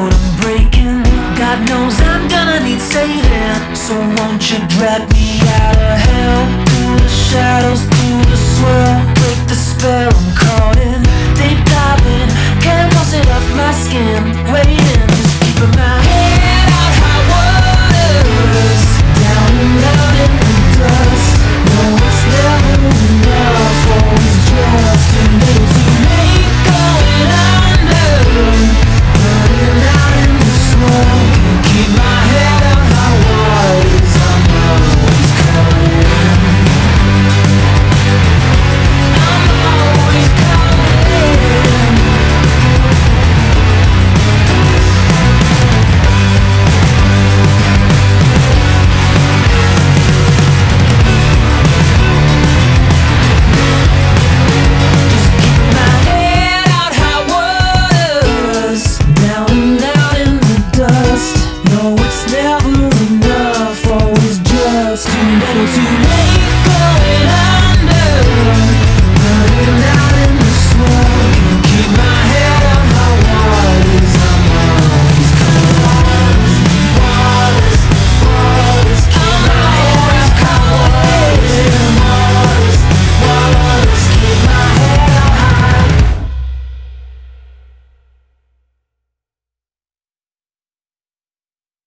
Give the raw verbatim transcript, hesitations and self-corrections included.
what I'm breaking. God knows I'm gonna need saving. So won't you drag me out of hell, through the shadows, through the swirl. Break the spell I'm caught in, deep diving, can't wash it off my skin. Waiting